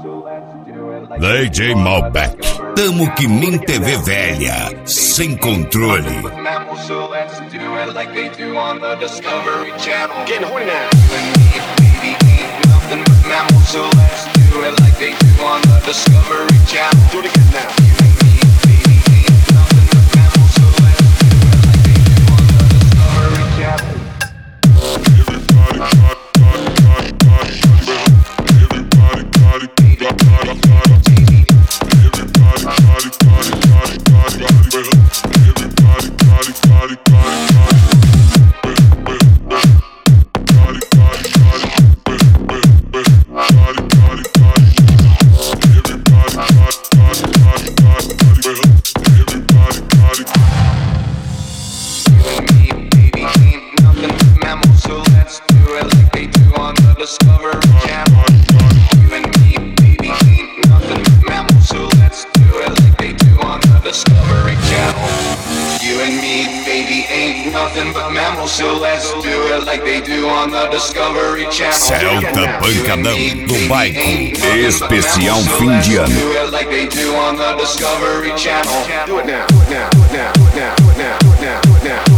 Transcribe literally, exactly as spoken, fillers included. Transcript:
D J Malbec, tamo que nem T V velha, sem controle. Getting horny now. So let's do it like they do on the Discovery Channel. Do it again now. Celta Pancadão do Bairro, especial fim de ano. Do it like they do on the Discovery Channel. Do it now. Do it now. Do it now. Do it now. Do it now. Do it now.